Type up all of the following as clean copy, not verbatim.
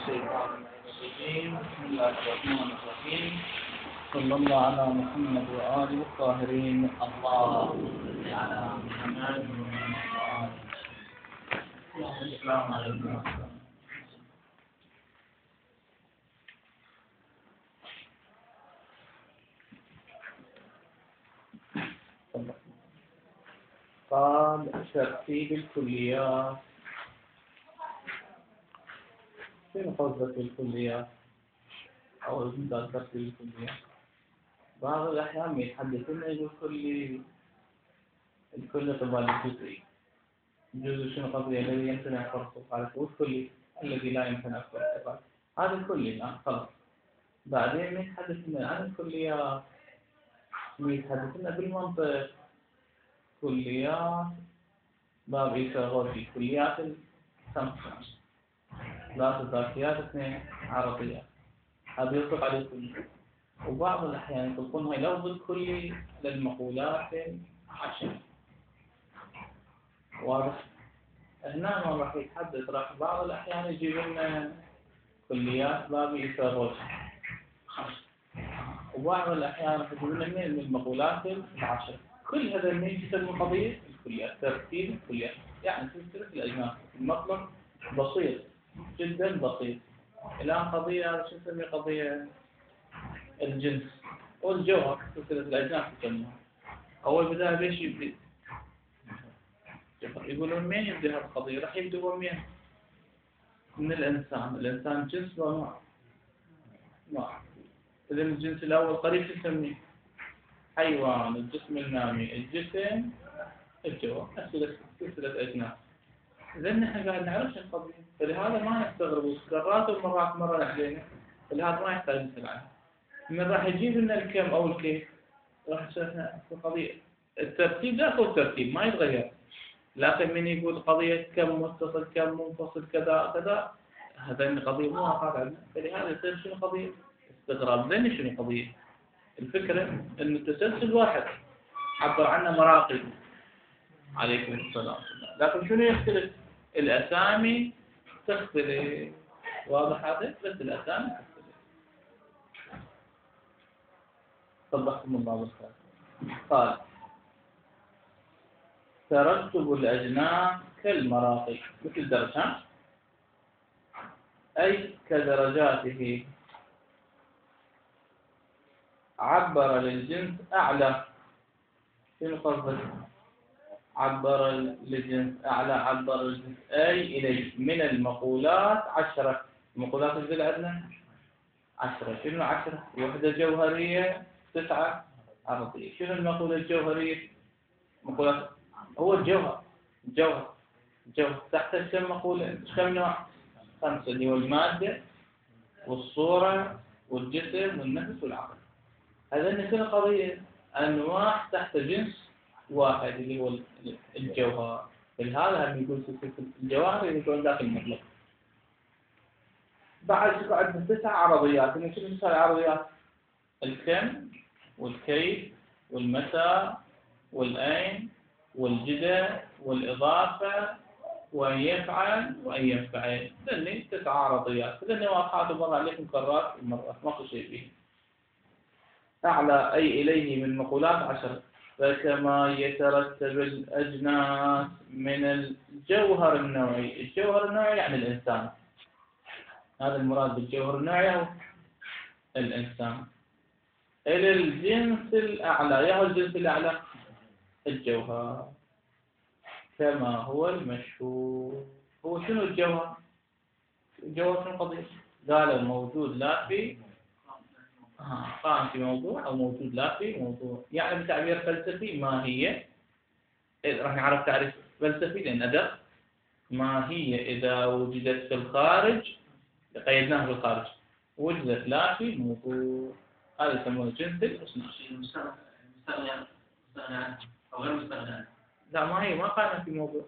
الشيطان الرجيم. بسم الله الرحمن الرحيم. صلى الله على محمد وآله الطاهرين. اللهم صل على محمد وآله. السلام عليكم. قال ترتيب الكليات. شنو قصدك بالكليات؟ أو مثال ترتيب الكليات؟ بعض الأحيان يتحدثون يقول الكل طبعا الجزئي. الجزء شنو قصدي؟ الذي يمكن فرقه على والكلي الذي لا يمكن فرقه. هذا الكلي الآن خلاص. بعدين يتحدثون عن الكليات، يتحدثون بالمنطق. كليات باب إيثاغوسي، كليات خمسة، ثلاثة ذاتيات، اثنين عرضيات. هذا يطلق عليه كلي. وبعض الأحيان يطلقون هاي لفظ الكلي للمقولات 10. واضح؟ هنا ما راح يتحدث، راح بعض الأحيان يجيب لنا كليات باب إيثاغوسي 5، وبعض الأحيان راح يجيب لنا من المقولات 10. كل هذا من يسمى قضية الكليات، ترتيب الكليات، يعني سلسلة الأجناس. المطلب بسيط جدا، بسيط. الآن قضية شو نسمي؟ قضية الجنس والجوهر، سلسلة الأجناس تسمى. أول بداية بيش يبدأ؟ يقولون مين يبدأ هذه القضية؟ راح يبدأوا مين؟ من الإنسان. الإنسان جنس ونوع. إذا الجنس الأول قريب شو نسميه؟ حيوان. الجسم النامي، الجسم، الجوهر، سلسلة أجناس. إذا نحن قاعد نعرف شو القضية، فلهذا ما نستغرب كرات ومرات مرة علينا، فلهذا ما يحتاج نسأل عنها. من راح يجيب لنا الكم أو الكيف، راح نسألنا في القضية. الترتيب ذاك هو الترتيب ما يتغير، لكن من يقول قضية كم متصل كم منفصل كذا كذا، هذا القضية مو واقعة عندنا، فلهذا يصير شنو قضية؟ استغراب. لأن شنو قضية؟ الفكرة إن التسلسل واحد عبر عنه مراقب. عليكم السلام. لكن شنو يختلف؟ الأسامي تختلف. واضح هذا؟ بس الأسامي تختلف. صدقكم الله بالخير. قال ترتب الأجناس كالمراقب، مثل درجات، أي كدرجاته. عبر للجنس أعلى. شنو قصدك؟ عبر للجنس أعلى، عبر الجنس أي إليه من المقولات 10. المقولات اللي عندنا 10. شنو 10؟ وحدة جوهرية، 9 عرضية. شنو المقولة الجوهرية؟ مقولات هو الجوهر. الجوهر تحت كم مقولة؟ كم نوع؟ 5، اللي هو المادة والصورة والجسم والنفس والعقل. هذا مثل قضية أنواع تحت جنس واحد اللي هو الجوهر. فلهذا هم يقول سلسلة الجواهر يقولون ذاك المطلق. بعد عندنا 9 عرضيات. شنو 9 عرضيات؟ الكم والكيف والمتى والأين والجدة والإضافة وأن يفعل وأن يفعل. ذني 9 عرضيات. ذني واقعات مرة عليكم كرات ومرات ماكو شيء فيه. أعلى أي إليه من مقولات 10. فكما يترتب الأجناس من الجوهر النوعي. الجوهر النوعي يعني الإنسان. هذا المراد بالجوهر النوعي هو الإنسان. إلى الجنس الأعلى. يا هو الجنس الأعلى؟ الجوهر، كما هو المشهور. هو شنو الجوهر؟ الجوهر شنو قضية؟ قالوا موجود لا في قائم في موضوع، أو موجود لا في موضوع. يعني بتعبير فلسفي ما هي، راح نعرف تعريف فلسفي لأن أدق. ما هي إذا وجدت في الخارج، قيدناها في الخارج، وجدت لا في موضوع. هذا يسمونه جنس الأصناف. مستغنى أو غير مستغنى. لا، ما هي ما قائمة في موضوع.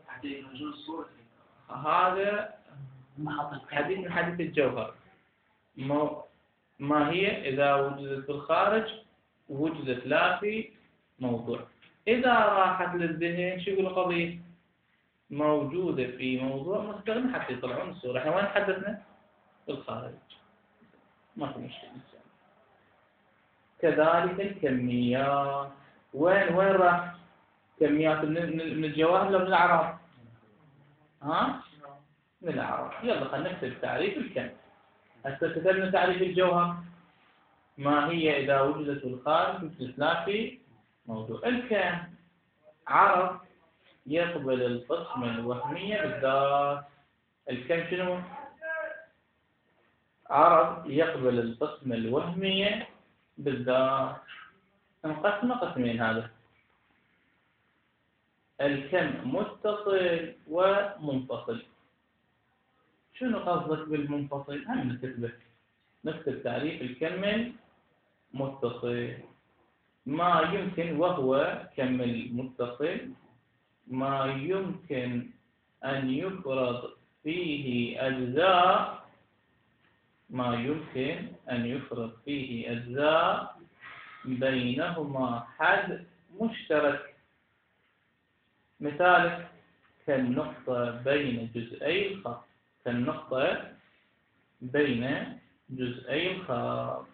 هذا حديث من حديث الجوهر. ما هي إذا وجدت في الخارج وجدت لا في موضوع. إذا راحت للذهن شو يقول القضية؟ موجودة في موضوع مستغنى حتى يطلعون الصورة. احنا وين تحدثنا؟ في الخارج. الخارج، ما في مشكلة. كذلك الكميات، وين راح كميات من الجواهر ولا من الأعراض؟ ها؟ من الأعراض. يلا خلينا نكتب تعريف الكم. هسه كتبنا تعريف الجوهر، ما هي إذا وجدت الخارج وجدت لا في موضوع. الكم عرض يقبل القسمة الوهمية بالذات. الكم شنو؟ عرض يقبل القسمة الوهمية بالذات. انقسم قسمين هذا، الكم متصل ومنفصل. شنو قصدك بالمنفصل؟ هم نكتب تعريف الكم المتصل. ما يمكن، وهو كم المتصل ما يمكن أن يفرض فيه أجزاء، ما يمكن أن يفرض فيه أجزاء بينهما حد مشترك. مثال كالنقطة بين جزئي الخط، كالنقطة بين جزئي الخط.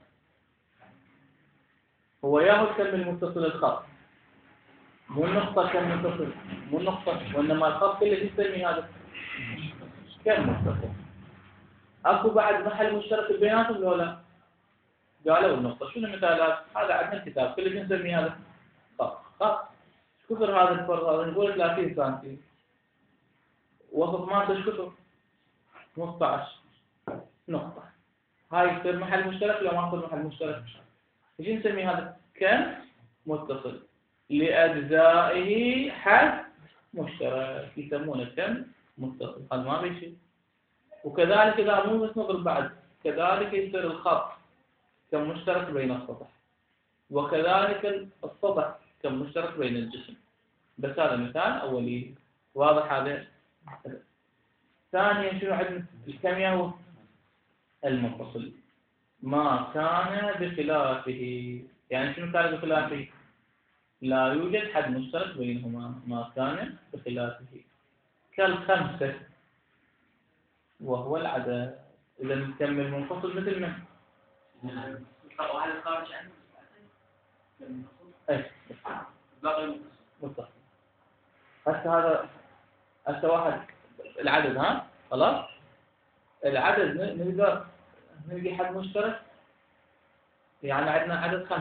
هو ياخذ كم المتصل الخط، مو النقطة كم متصل، مو النقطة، وإنما الخط كله يسمي هذا كم متصل. أكو بعد محل مشترك بيناتهم ولا؟ قالوا النقطة. شنو مثالات؟ هذا عندنا الكتاب كله نسمي هذا خط. كثر هذا الفرق، هذا نقول 30 سنتي، وسط مالته ايش كثر؟ 15 نقطة. هاي يصير محل مشترك ولا ما يصير محل مشترك؟ ايش نسمي هذا؟ كم متصل لأجزائه حد مشترك، يسمونه كم متصل. هذا ما في شيء. وكذلك إذا مو بس نضرب بعد، كذلك يصير الخط كم مشترك بين السطح، وكذلك السطح كم مشترك بين الجسم. بس هذا مثال أولي، واضح هذا؟ ثانيا شنو عندنا؟ الكم المتصل ما كان بخلافه. يعني شنو كان بخلافه؟ لا يوجد حد مشترك بينهما، ما كان بخلافه. كالخمسة وهو العدد. إذا الكم المنفصل مثل من؟ وهل الخارج عنه؟ أي باقي متصل. هسه واحد العدد، ها خلاص. العدد نقدر نلقي حد مشترك. يعني عندنا عدد 5،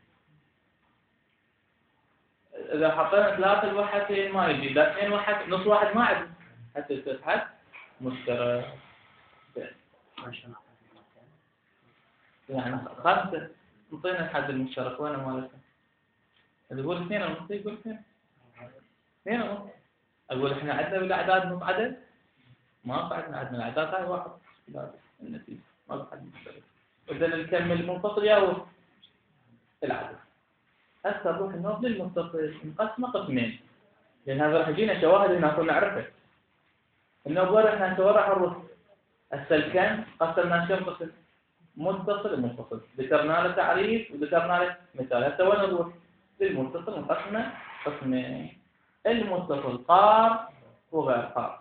إذا حطينا 3 الوحدتين ما يجي، إذا 2 وحد نص واحد ما عندنا حتى يصير حد مشترك. يعني 5 نعطينا الحد المشترك، وين مالته؟ تقول 2 ونص، يقول 2 ونص. أقول إحنا عندنا بالأعداد نص عدد؟ ما في عندنا الأعداد هاي واحد، النتيجة ما في حد مشترك. إذا الكم المنفصل ياهو العدد. هسه نروح نروح للمتصل، نقسمه قسمين، لأن هذا راح يجينا شواهد هنا كنا نعرفها. النوبر احنا راح نروح. هسه الكم قسمناه كم قسم؟ متصل ومنفصل، ذكرنا له تعريف وذكرنا له مثال. هسه وين نروح؟ للمتصل نقسمه قسمين، المتصل قار وغير قار.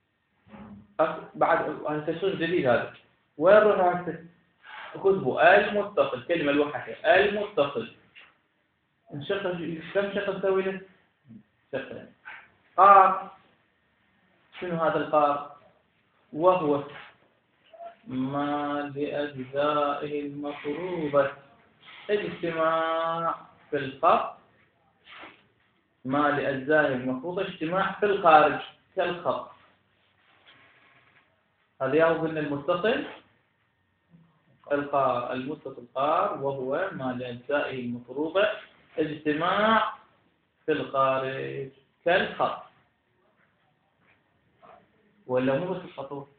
بعد هسه شو جديد هذا؟ وين نروح هسه؟ كتبوا المتصل، كلمة الوحدة المتصل. نشغل كم شغل نسوي له؟ شغل. قار، شنو هذا القار؟ وهو ما لأجزائه المفروضة اجتماع في الخط، ما لأجزائه المفروضة اجتماع في الخارج كالخط. هذا ياخذ من المتصل القار، المتصل قار، وهو ما لأجزائه المفروضة اجتماع في الخارج كالخط. ولا مو بس الخطوط،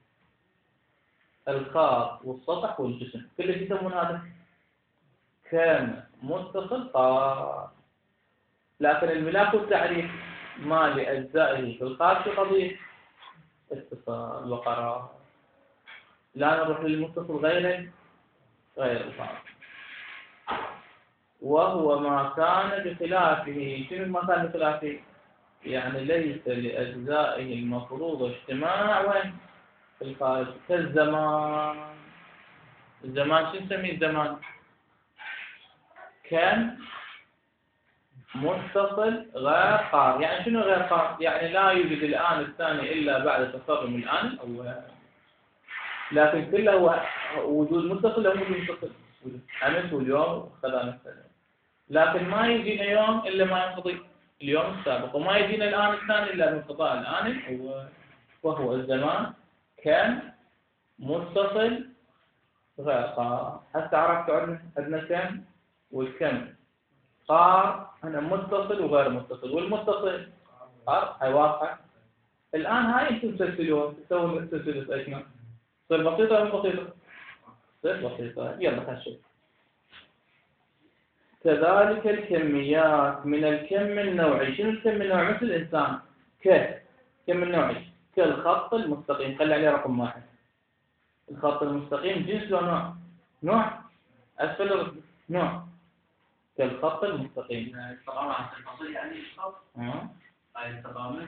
الخط والسطح والجسم كله يسمون هذا كم متصل قار. لكن الملاك والتعريف ما لأجزائه في الخارج قضية اتصال وقرار. لا نروح للمتصل غير الخارج. وهو ما كان بخلافه. شنو ما كان بخلافه؟ يعني ليس لأجزائه المفروض اجتماع وين؟ في الخارج، كالزمان الزمان شو نسميه الزمان؟ كم متصل غير قار. يعني شنو غير قار؟ يعني لا يوجد الآن الثاني إلا بعد تصرم الآن الأول، لكن كله هو وجود متصل أو وجود متصل، أمس واليوم وكذا مثلا. لكن ما يجينا يوم إلا ما ينقضي اليوم السابق، وما يجينا الآن الثاني إلا بانقضاء الآن الأول، وهو الزمان كم متصل غير قار. هسه عرفت عندنا كم والكم قار، أنا متصل وغير متصل، والمتصل قار هاي واضحة. الآن هاي انتم تسلسلون، تسوون سلسلة أجناس، تصير بسيطة ولا بسيطة؟ تصير بسيطة. يلا خلينا نشوف. كذلك الكميات من الكم النوعي. شنو الكم النوعي؟ مثل الإنسان كم النوعي كالخط المستقيم. خلي عليه رقم 1. الخط المستقيم جنس له نوع، نوع أسفل نوع كالخط المستقيم. الطقامة عن الفصل يعني الخط. هاي الطقامة.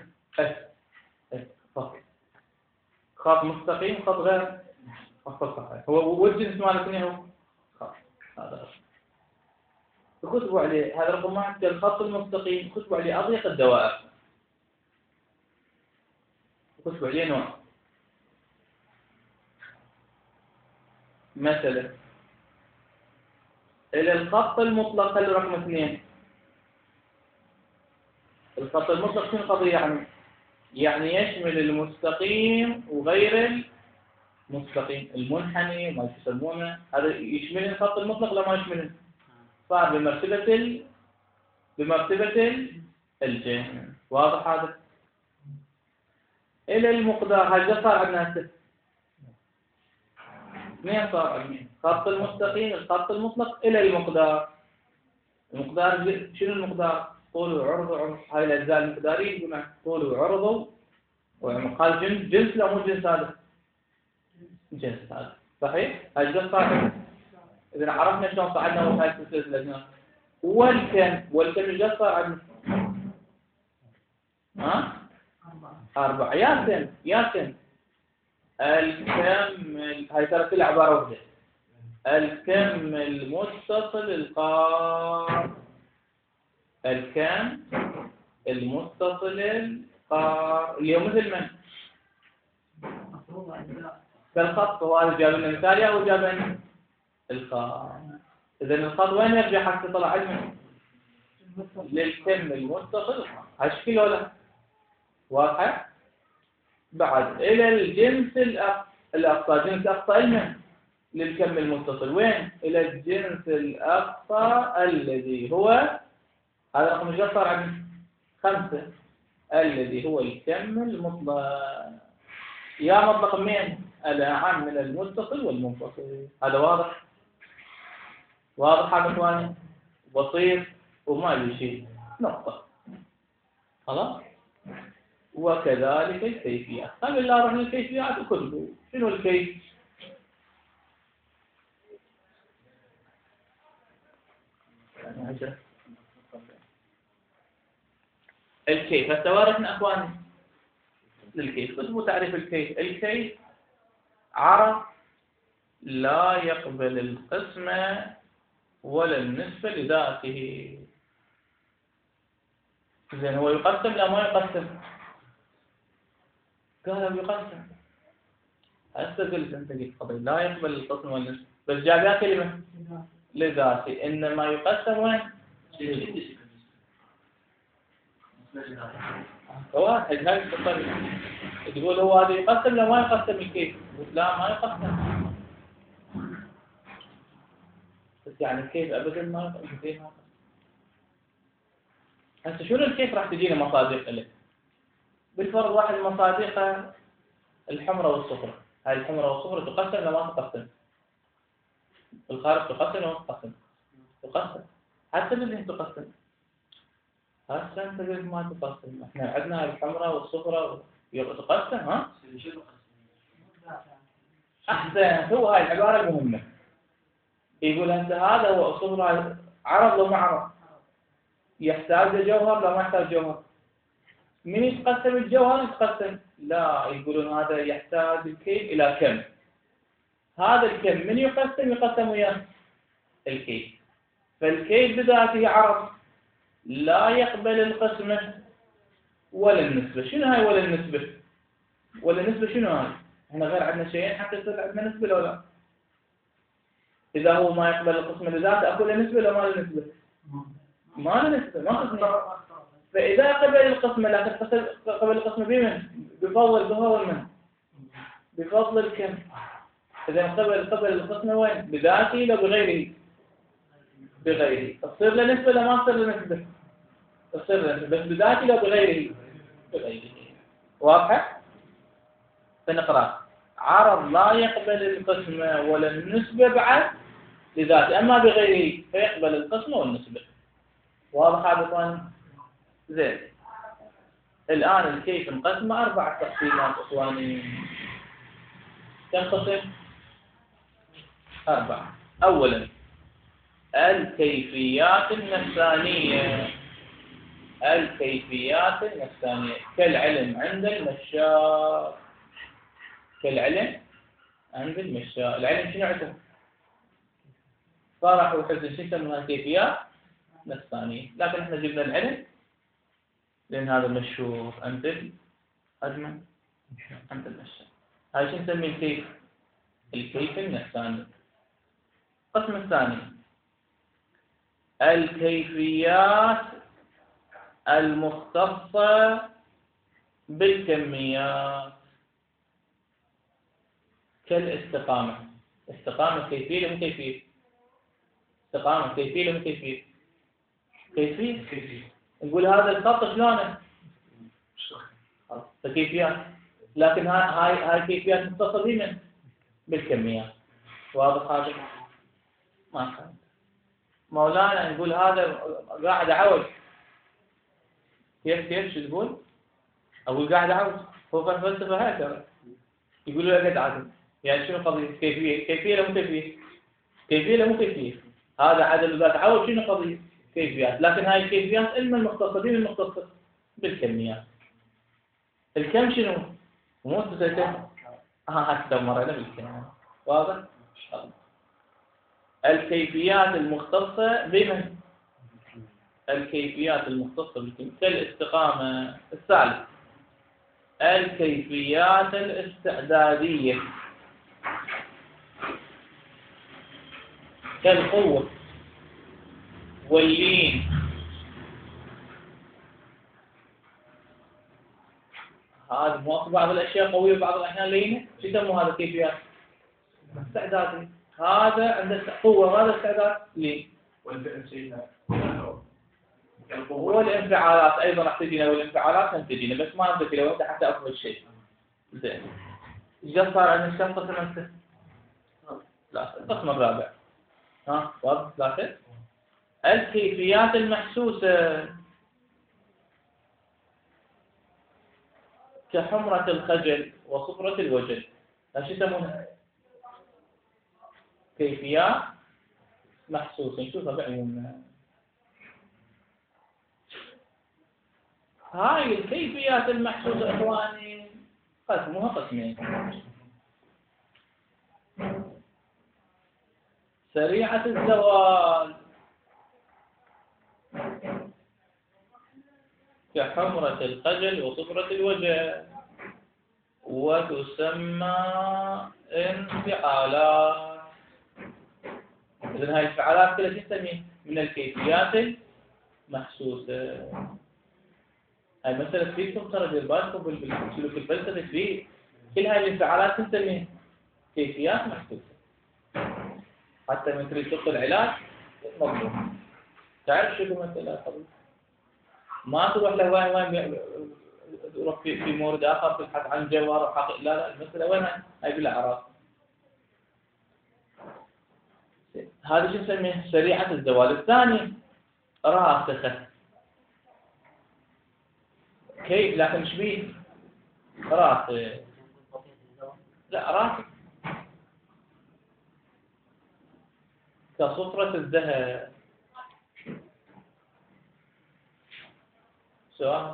خط مستقيم، خط غير خط صحيح. هو والجنس ماله شنو هو؟ خط. هذا كتبوا عليه، هذا رقم 1 كالخط المستقيم. كتبوا عليه أضيق الدوائر، كتبوا عليه نوع. مثلا إلى الخط المطلق خلوا رقم 2. الخط المطلق شنو القضية؟ يعني يشمل المستقيم وغير المستقيم، المنحني وما يسمونه، هذا يشمل الخط المطلق لا ما يشمله؟ صار بمرتبة الجنس. واضح هذا؟ إلى المقدار. هذا صار عندنا 6. 2 صار عندنا خط المستقيم، الخط المطلق، إلى المقدار. المقدار شنو المقدار؟ طول وعرض وعمق. هاي الأجزاء المقدارية يقولون طول وعرض وعمق. هذا جنس لا مو جنس؟ هذا جنس. هذا صحيح؟ هذا صار. إذا عرفنا شلون صعدنا وهاي سلسلة الأجناس. والكم ايش صار عندنا؟ 4. ياسن الكم هاي ترى كلها عبارة واحدة. الكم المتصل القار. الكم المتصل القار اللي هو مثل من؟ كالخط. وهذا جاب لنا مثال أو جاب لنا القار. إذا الخط وين يرجع حتى طلع علمه؟ للكم المتصل. هالشكل ولا واضحة؟ بعد إلى الجنس الأقصى. جنس أقصى علمه للكم المتصل وين؟ إلى الجنس الأقصى الذي هو هذا رقم ايش صار عندنا؟ 5. الذي هو الكم المطلق. يا مطلق من الأعم من المتصل والمنفصل. هذا واضح؟ واضح هذا اخواني؟ بسيط وما له شيء، نقطة. خلاص. وكذلك الكيفيات. خلينا الله رحنا الكيفيات وكله. شنو الكيف؟ الكيف هسه وارثنا اخواني للكيف. كتبوا تعريف الكيف. الكيف عرف لا يقبل القسمة ولا النسبة لذاته. زين هو يقسم لا ما يقسم؟ قال يقسم. هسه قلت انت قلت قضية لا يقبل القسم والنسبة، بس جابها كلمة لذاته. انما يقسم وين؟ واحد. هاي الطريقة تقول هو هذا يقسم لا ما يقسم الكيف؟ لا ما يقسم. بس يعني الكيف ابدا ما يقسم. هسه شنو الكيف؟ راح تجينا مصادق له. بالفرض واحد مصادقه الحمرة والصفرة. هاي الحمرة والصفرة تقسم لا ما تقسم؟ الخارج تقسم ولا ما تقسم؟ تقسم. حتى بالذهن تقسم. هسه انت قلت ما تقسم. احنا عندنا الحمرة والصفرة تقسم. ها؟ احسن. هو هاي العبارة المهمة. يقول انت هذا هو الصفرة عرض لو ما عرض؟ يحتاج لجوهر لا ما يحتاج جوهر؟ من يتقسم الجوهر يتقسم؟ لا، يقولون هذا يحتاج الكيف إلى كم. هذا الكم من يقسم وياه الكيف. فالكيف بذاته عرض لا يقبل القسمة ولا النسبة. شنو هاي ولا النسبة؟ ولا النسبة شنو هاي؟ احنا غير عندنا شيئين حتى يصير عندنا نسبة لو لا؟ إذا هو ما يقبل القسمة لذاته أكو له نسبة لو ما له نسبة؟ ما له نسبة، ما قسمة. فإذا قبل القسمة لكن قبل القسمة بمن؟ بفضل من؟ بفضل الكم. إذا قبل القسمة وين؟ بذاته لو بغيره؟ بغيره. تصير له نسبة ولا ما تصير له نسبة؟ تصير له نسبة، بس بذاته لو بغيره؟ بغيره. واضحة؟ فنقرأ عرض لا يقبل القسمة ولا النسبة بعد لذاته، أما بغيره فيقبل القسمة والنسبة. واضح هذا إخواني؟ زين. الآن الكيف انقسم 4 تقسيمات إخواني. كم قسم؟ 4. أولا الكيفيات النفسانية. الكيفيات النفسانية كالعلم عند المشاء. كالعلم عند المشاء. العلم شنو عندهم؟ فرح وحزن، شو يسمونها؟ كيفيات نفسانية. لكن احنا جبنا العلم لأن هذا مشهور عند الأجمل عند المشاء. هاي شو نسمي الكيف؟ الكيف النفساني. القسم الثاني الكيفيات المختصة بالكميات كالاستقامة. استقامة كيفية ولا مو كيفية؟ استقامة كيفية ولا مو كيفية؟ كيفية. نقول هذا الخط شلونه؟ كيفيات. لكن هاي كيفيات مختصة بمن؟ بالكميات. واضح هذا؟ ما فهمت. مولانا نقول هذا قاعد عوج. كيف شو تقول؟ أقول قاعد عوج. هو فلسفة هكذا. يقولوا له قاعد عادل. يعني شنو قضية؟ كيفية ولا مو كيفية؟ كيفية ولا مو كيفية؟ هذا عدل ذات عوج. شنو قضية؟ كيفيات. لكن هاي الكيفيات علما المختصة بمن؟ المختصة بالكميات. الكم شنو؟ مو تسلسل. حتى مرينا بالكم. واضح؟ الكيفيات المختصة بمن؟ الكيفيات المختصة بالكم كالاستقامة. الثالث الكيفيات الاستعدادية كالقوة واللين. هذا مو بعض الأشياء قوية وبعض الأحيان لينة. شو يسموا هذا كيفيات؟ استعدادي. هذا عنده قوة وهذا استعداد لين. والانفعالات أيضا راح تجينا، والانفعالات هم تجينا، بس ما نمسك لو أنت حتى أفضل شيء. زين. إيش صار عندنا كم قسم أنت؟ لا، القسم الرابع. واضح؟ ثلاثة. الكيفيات المحسوسة كحمرة الخجل وصفرة الوجه. ايش يسمونها؟ كيفيات محسوسة. نشوفها بعيوننا. هاي الكيفيات المحسوسة إخواني قسمها قسمين. سريعة الزوال كحمرة الخجل وصفرة الوجه، وتسمى انفعالات. إذن هاي الانفعالات كلها تسمى من الكيفيات المحسوسة. هاي مسألة فيكم ترى دير بالكم بالسلوك الفلسفي فيه. كل هاي الانفعالات تسمى كيفيات محسوسة. حتى من تريد تطلب العلاج مضبوط. تعرف شو المسألة قبل؟ ما تروح له وين تروح في مورد آخر تبحث عن جوهر حقيقي. لا المسألة وين هاي بالأعراض. هذا شو نسميه؟ سريعة الزوال. الثاني راسخة. كيف؟ لكن ايش بيه؟ راسخ. لا راسخ كصفرة الذهب. سؤال.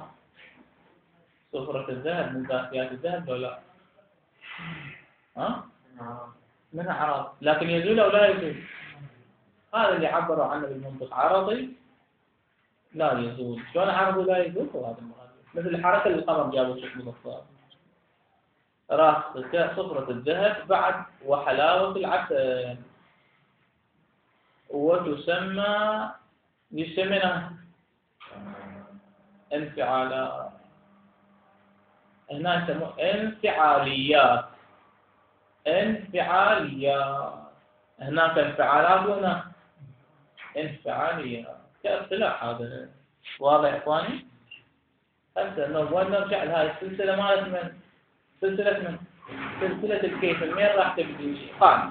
صفرة الذهب من ذاتيات الذهب ولا لا؟ منها عرض، لكن يزول أو لا يزول؟ هذا اللي عبروا عنه بالمنطق عرضي لا يزول. شلون عرضي لا يزول؟ هو هذا المراد، مثل الحركة اللي القمر جابوا شكل مضطرب، راس صفرة الذهب بعد وحلاوة العسل، وتسمى يسمونها انفعالات. هنا يسموه انفعاليات. انفعاليات، هناك انفعالات وهنا انفعاليات كاصطلاح. هذا واضح يا اخواني؟ هسه نرجع لهذه السلسله مالت من؟ سلسله الكيف. من راح تبدي؟ قال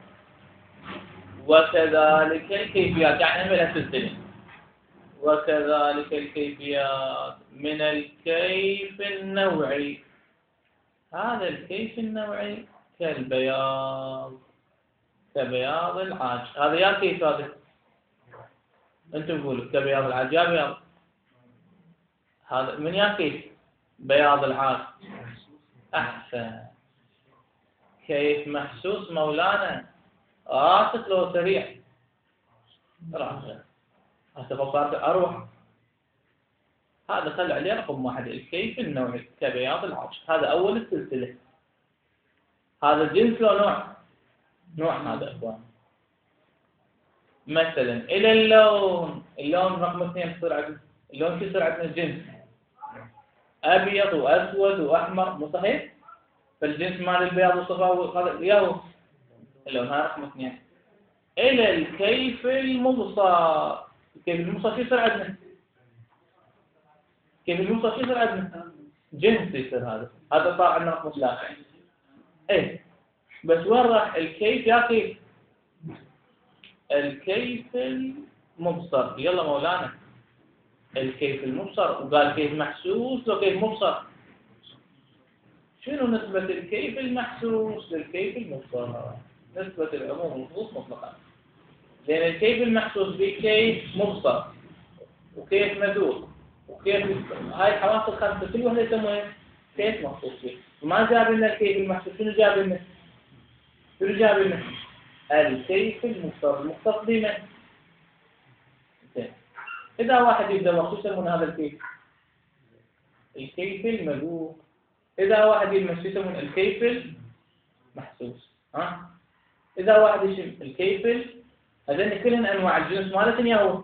وكذلك الكيفيات، يعني من السلسله. وكذلك الكيفيات من الكيف النوعي. هذا الكيف النوعي كالبياض، كبياض العاج. هذا يا كيف هذا؟ انتم قولوا كبياض العاج يا بياض. هذا من يا كيف؟ بياض العاج. احسن. كيف محسوس مولانا، راسك لو سريع راسك. هسه فكرت اروح. هذا خلي عليه رقم واحد، الكيف النوعي كبياض العاج. هذا اول السلسله. هذا جنس لو نوع؟ نوع. هذا اخوان مثلا الى اللون. اللون رقم اثنين يصير عندنا. اللون شو يصير عندنا؟ الجنس ابيض واسود واحمر، مو صحيح؟ فالجنس مال البياض والصفراء هذا ياهو اللون. هذا رقم اثنين. الى الكيف المبصر. الكيف المبصر شو يصير عندنا؟ كيف المبصر شو يصير عندنا؟ جنس يصير. هذا صار عندنا رقم ثلاثة. ايه بس وين راح الكيف يا كيف؟ الكيف المبصر. يلا مولانا الكيف المبصر، وقال كيف محسوس وكيف مبصر. شنو نسبة الكيف المحسوس للكيف المبصر؟ نسبة العموم والخصوص مطلقا. لأن الكيف المحسوس به كيف مبصر وكيف مذوق وكيف هاي الحواس الخمسة كل واحدة يسموها كيف مخصوص به. وما جاب لنا الكيف المحسوس. شنو جاب لنا؟ الكيف المختص. المختص بمن؟ إذا واحد يبدأ مخصوص يسمون هذا الكيف الكيف المذوق. إذا واحد يلمس يسمون الكيف المحسوس. إذا واحد يشم الكيف هذين كلهن أنواع الجنس مالتن ياهو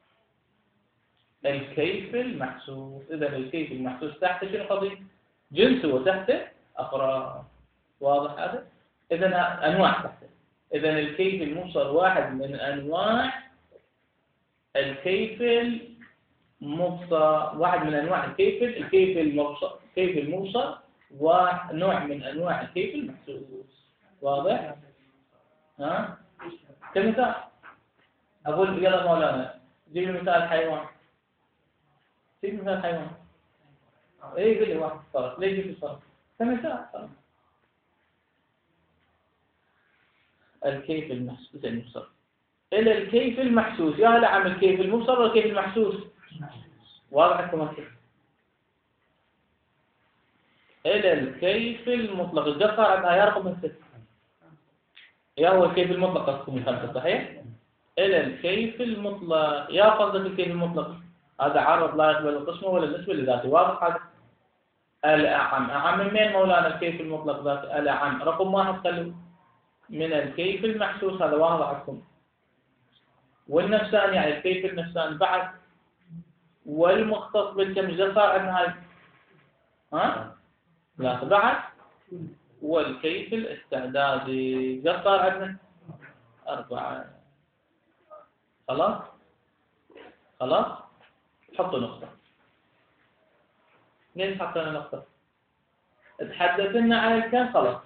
الكيف المحسوس. إذا الكيف المحسوس تحت شنو قضية؟ جنس وتحته أفراد. واضح هذا؟ إذا أنواع تحته. إذا الكيف المبصر واحد من أنواع الكيف المبصر. واحد من أنواع الكيف المبصر. كيف المبصر ونوع من أنواع الكيف المحسوس. واضح؟ كمثال أقول يلا مولانا جيب لي مثال حيوان. جيب مثال حيوان. إيه يقول لي واحد فرق. ليه جيب فرق؟ كمثال فرق. الكيف المحسوس المبصر إلى الكيف المحسوس. يا هلا عم الكيف المبصر والكيف المحسوس. واضح لكم الكيف. إلى الكيف المطلق. الدقة عندها يا رقم 6. يا هو الكيف المطلق قصدكم الخمسة صحيح؟ إلى الكيف المطلق. يا قصدك الكيف المطلق هذا عرض لا يقبل القسمة ولا النسبة لذاته. واضح هذا؟ الأعم. أعم من مين مولانا الكيف المطلق ذاته؟ الأعم. رقم واحد خلوا من الكيف المحسوس. هذا واضح عندكم. والنفسان يعني الكيف النفسان بعد. والمختص بالكم صار عندنا هاي لا بعد. والكيف الاستعدادي صار عندنا 4. خلاص حطوا نقطة. ليش حطينا نقطة؟ تحدثنا عن الكم خلاص.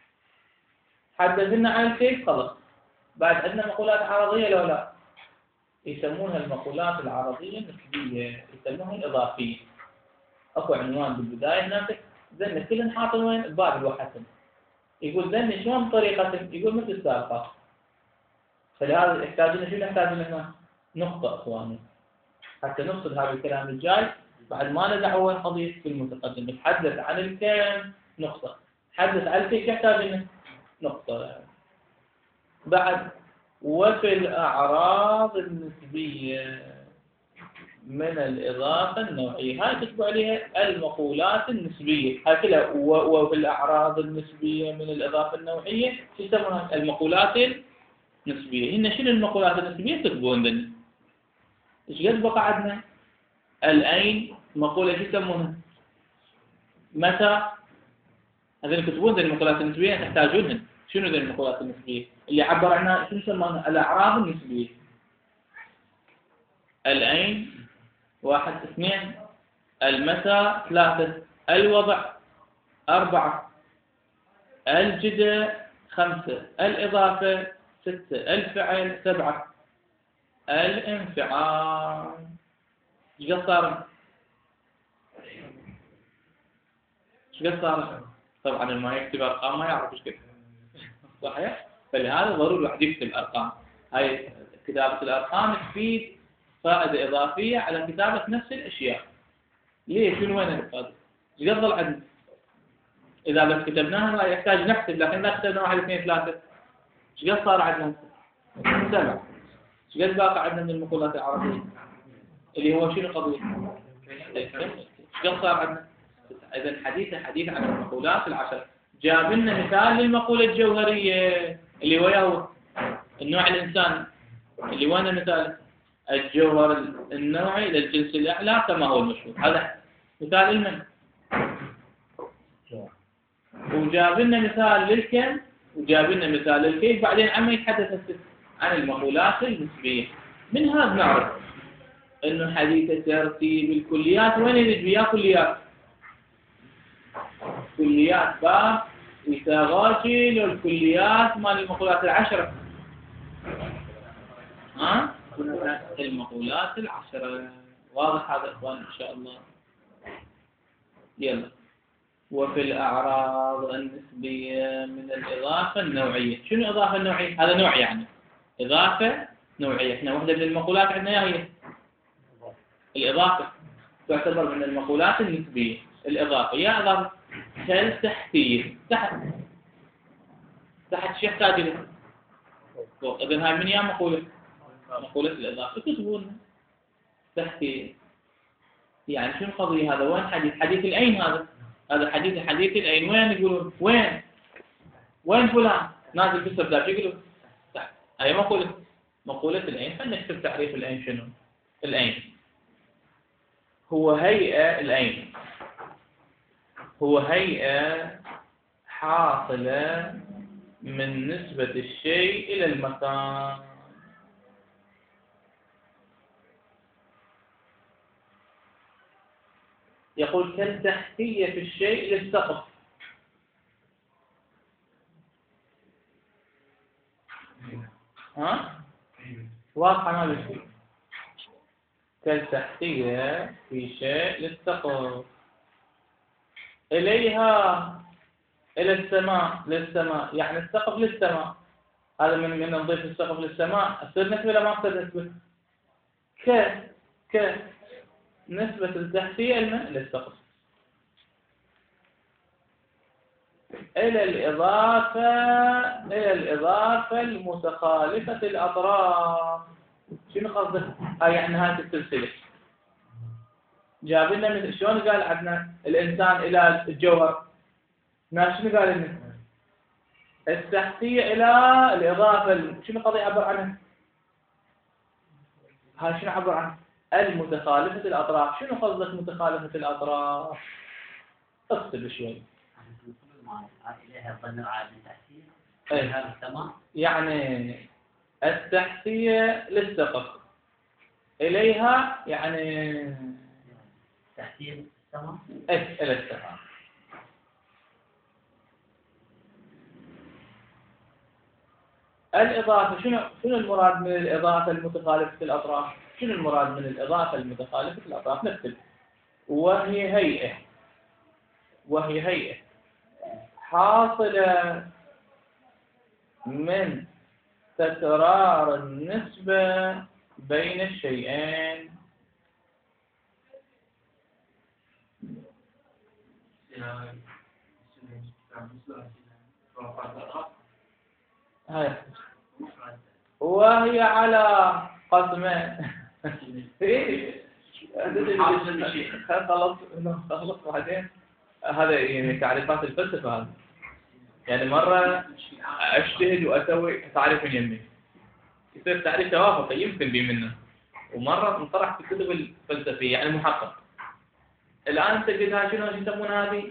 حدثنا عن الكيف خلاص. بعد عندنا مقولات عرضية لو لا؟ يسمونها المقولات العرضية النسبية، يسمونها الإضافية. أكو عنوان بالبداية هناك ذن كلن حاطين وين؟ الباب الوحدة. يقول ذن شلون طريقة؟ يقول مثل السابقة. فلهذا يحتاجون شو نحتاج هنا؟ نقطة إخواني حتى نقصد هذا الكلام الجاي. بعد ما ندعو وين قضية في المتقدم نتحدث عن الكم نقطة. نتحدث عن الكيف يحتاج لنا نقطة. بعد وفي الأعراض النسبية من الإضافة النوعية، هاي تتبع عليها المقولات النسبية، هاي كلها. وفي الأعراض النسبية من الإضافة النوعية شو يسمونها؟ المقولات النسبية. هنا شنو المقولات النسبية؟ تكتبون لنا ايش قد بقى عندنا؟ الأين مقولة شو يسمونها؟ متى؟ هذين كتبون ذي المقولات النسبية تحتاجونهن. شنو ذي المقولات النسبية؟ اللي عبر عنها شنو يسمونها؟ الأعراض النسبية. الأين 1 2، المتى 3، الوضع 4، الجدة 5، الإضافة 6، الفعل 7، الانفعال. ايش قد صار؟ ايش قد صار؟ طبعا اللي ما يكتب ارقام ما يعرف ايش قد صحيح؟ فلهذا ضروري الواحد يكتب ارقام. هاي كتابة الارقام تفيد فائدة اضافية على كتابة نفس الاشياء. ليه؟ شنو وين هذا؟ ايش قد ضل عندنا؟ اذا بس كتبناها لا يحتاج نحسب، لكن لا كتبنا 1 2 3. ايش قد صار عندنا؟ 7. ايش قد باقي عندنا من المقولات العربية؟ اللي هو شنو قضية؟ ايش قد صار عندنا؟ إذا حديث عن المقولات العشر. جاب لنا مثال للمقولة الجوهرية اللي وياه النوع الإنساني، اللي وين مثال؟ الجوهر النوعي للجنس الأعلى كما هو المشهور. هذا مثال لمن؟ وجاب لنا مثال للكم، وجاب لنا مثال للكيف. بعدين عم يتحدث عن المقولات النسبية. من هذا نعرف إنه حديث ترتيب الكليات وين يريد وياه كليات؟ كليات باب إيثاغاشي والكليات مال المقولات العشرة. ها؟ المقولات العشرة. واضح هذا إخوان إن شاء الله؟ يلا. وفي الأعراض النسبية من الإضافة النوعية. شنو إضافة النوعية؟ هذا نوع يعني إضافة نوعية. إحنا واحدة من المقولات عندنا هي الإضافة، تعتبر من المقولات النسبية. الإضافة يا إضافة كالتحتية. تحت شو يحتاج له؟ إذن هاي من يا مقولة؟ مقولة الإضافة. تكتبون تحتية. يعني شو القضية؟ هذا وين حديث الأين؟ هذا حديث الأين. وين يقولون؟ وين فلان؟ نازل في السرداب يقولوا تحت. هاي مقولة الأين. فنكتب تعريف الأين شنو؟ الأين هو هيئة. الأين هو هيئة حاصلة من نسبة الشيء إلى المكان. يقول كالتحتية في الشيء للسقف. ها؟ واضحة ما بشي. كالتحتية في شيء للسقف. إليها إلى السماء. للسماء يعني السقف للسماء. هذا من نضيف السقف للسماء أصير نسبة ولا ما أصير نسبة؟ نسبة التحتية للسقف. إلى الإضافة المتخالفة الأطراف. شنو قصدك؟ يعني هذه السلسلة. جاب لنا مثل شلون قال عندنا الإنسان إلى الجوهر. ناس شنو قال لنا؟ التحتية إلى الإضافة. شنو قضية عبر عنها؟ هاي شنو عبر عنها؟ المتخالفة الأطراف. شنو قصدك متخالفة الأطراف؟ اكتب شوي. يعني التحتية للسقف. إليها يعني تحتية السماء. إلى السماء. الإضافة. شنو المراد من الإضافة المتخالفة الأطراف؟ شنو المراد من الإضافة المتخالفة الأطراف؟ نكتب وهي هيئة حاصلة من تكرار النسبة بين الشيئين. هاي وهي على قسمين. خلص بعدين. هذا يعني تعريفات الفلسفة هذا. يعني مرة أجتهد وأسوي تعريف من يمي يصير تعريف توافقي يمكن بي منه، ومرة انطرح في الكتب الفلسفية يعني محقق. الآن تجدها شنو يسمون هذه؟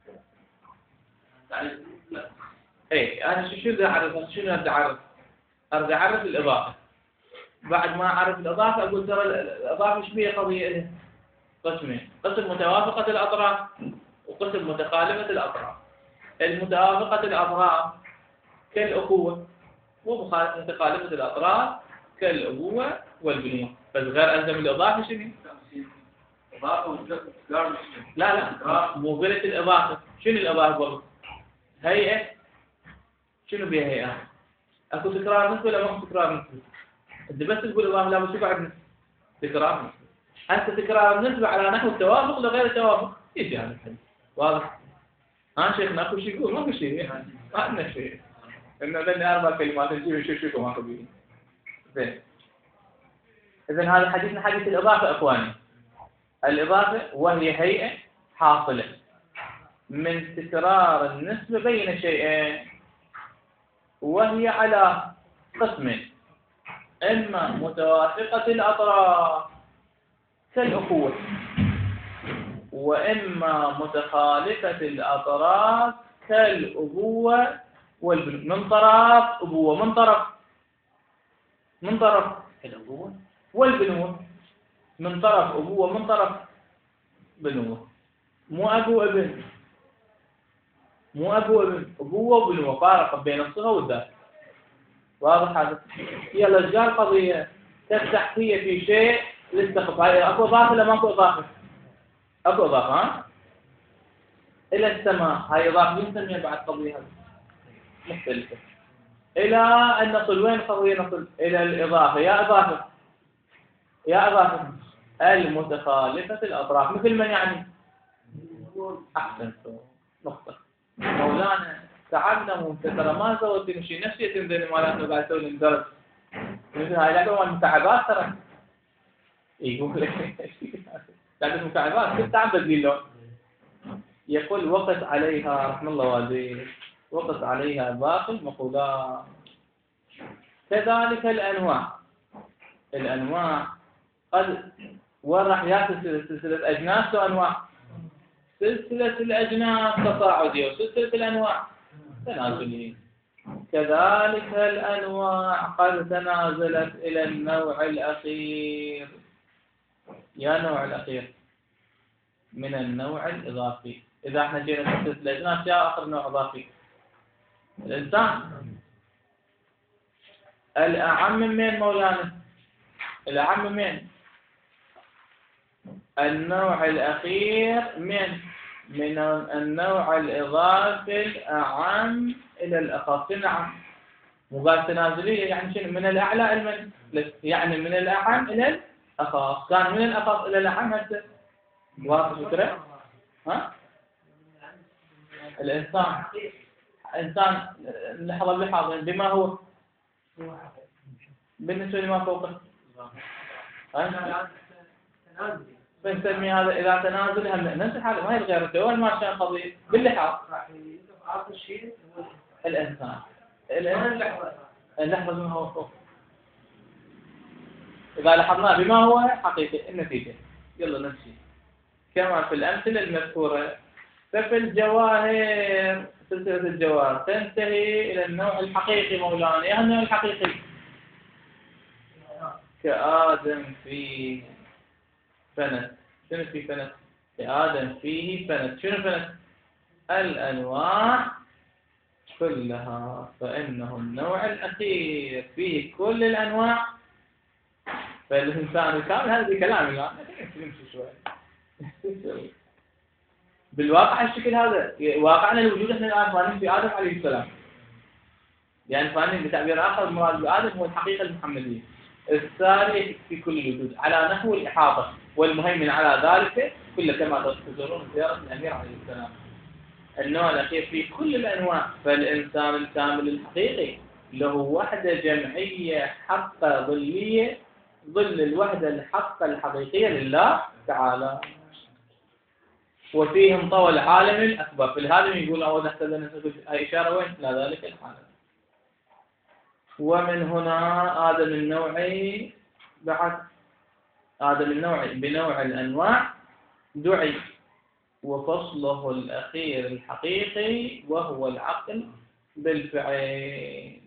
لا. إيه أنا شو بدي أعرف؟ شنو بدي أعرف؟ أرجع أعرف الإضافة. بعد ما أعرف الإضافة أقول ترى الإضافة إيش بيها قضية إلها؟ قسمين، قسم متوافقة الأطراف وقسم متخالفة الأطراف. المتوافقة الأطراف كالأخوة، ومتخالفة الأطراف كالأبوة والبنوة. بس غير ألزم الإضافة شنو؟ إضافة لا مو قلت الإضافة. شنو الإضافة برضه؟ هيئة. شنو بها هيئة؟ أكو تكرار نسبة ولا ماكو تكرار نسبة؟ أنت بس تقول إضافة لا بس بعد تكرار نسبة. أنت تكرار نسبة على نحو التوافق لغير التوافق يجي هذا الحديث واضح؟ ها شيخنا أكو شيء يقول ماكو شيء ما عندنا شيء. إنه ذني 4 كلمات نجيب شو ماكو بيه. زين. إذن هذا حديثنا حديث الإضافة إخواني. الإضافة وهي هيئة حاصلة من تكرار النسبة بين شيئين، وهي على قسمين: إما متوافقة الأطراف كالأخوة، وإما متخالفة الأطراف كالأبوة والبنوة. من طرف أبوة، من طرف الأبوة والبنوة، من طرف أبوة من طرف بنوة. مو أبو ابن، أبوة وبنوة، فارق بين الصغة والذات. واضح هذا؟ يلا رجال قضية تفتح فيها في شيء للسقف. هاي أكو إضافة ولا ماكو إضافة؟ أكو إضافة ها؟ إلى السماء هاي إضافة نسميها بعد قضية هذه مختلفة. إلى أن نصل وين قضية نصل؟ إلى الإضافة. يا إضافة المتخالفة الأطراف مثل من يعني؟ أحسن نقطة. مولانا تعلموا ترى ما سويت شيء نفسي تنزل مالاتنا قاعد تسوي الدرس مثل هاي لعبة المكعبات ترى. يقول لعبة المكعبات كنت عم بدلي له. يقول وقت عليها رحم الله والديه، وقت عليها باقي المقولات. كذلك الأنواع قد وراح ياخذ سلسلة أجناس وأنواع. سلسلة الأجناس تصاعدية وسلسلة الأنواع تنازلية. كذلك الأنواع قد تنازلت إلى النوع الأخير. يا نوع الأخير من النوع الإضافي. إذا احنا جينا سلسلة الأجناس يا آخر نوع إضافي الإنسان. الأعم من مولانا؟ الأعم من النوع الأخير من النوع الإضافي الأعم إلى الأخص. نعم مو قال تنازلية يعني شنو؟ من الأعلى إلى يعني من الأعم إلى الأخص. كان من الأخص إلى الأعم هسه. واضح الفكرة؟ ها؟ الإنسان لحظة بحاضر بما هو بالنسبة لما فوقه. فنسمي هذا إذا تنازل هم نفس الحالة ما هي الغير وين ما كان قضية باللحاظ. الإنسان اللحظة بما هو فوق. إذا لاحظنا بما هو حقيقي النتيجة. يلا نمشي كما في الأمثلة المذكورة. ففي الجواهر سلسلة الجواهر تنتهي إلى النوع الحقيقي مولانا. يا النوع الحقيقي كآدم فيه فنت. شنو في فنت؟ كآدم فيه فنت. شنو فنت؟ الأنواع كلها، فإنه النوع الأخير فيه كل الأنواع. فالإنسان الكامل هذا كلام الآن نمشي شوي. بالواقع الشكل هذا واقعنا الوجود احنا الآن فاهمين في آدم عليه السلام. يعني فاهمين بتعبير آخر المراد بآدم هو الحقيقة المحمدية الساري في كل الوجود على نحو الإحاطة والمهيمن على ذلك كل كما تذكرون زيارة الأمير عليه السلام. النوع الأخير في كل الأنواع. فالإنسان الكامل الحقيقي له وحدة جمعية حقة ظلية، ظل الوحدة الحقة الحقيقية لله تعالى. وفيه انطوى العالم الأكبر. في الهادم يقول أول نحتاج نسبة إشارة وين؟ إلى ذلك العالم. ومن هنا آدم النوعي بعد آدم النوعي بنوع الأنواع دعي، وفصله الأخير الحقيقي وهو العقل بالفعل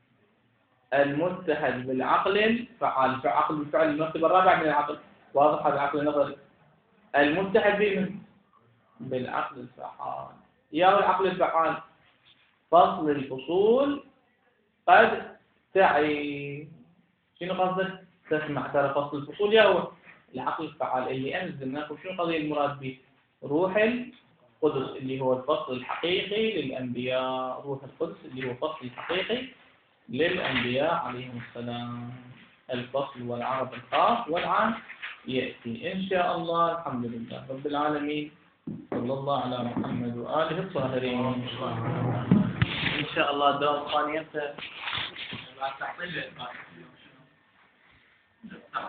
المتحد بالعقل الفعال. فعقل بالفعل المرتبة الرابعة من العقل، واضح هذا العقل النظري المتحد به بالعقل الفعال. يا العقل الفعال فصل الفصول قد تعي. شنو قصدك؟ تسمع ترى فصل الفصول يا هو العقل الفعال اللي أنزلناه. شنو القضية المراد به؟ روح القدس اللي هو الفصل الحقيقي للأنبياء. روح القدس اللي هو الفصل الحقيقي للأنبياء عليهم السلام. الفصل والعرض الخاص والعام يأتي إن شاء الله. الحمد لله رب العالمين، صلى الله على محمد وآله الطاهرين. إن شاء الله الدرس الثاني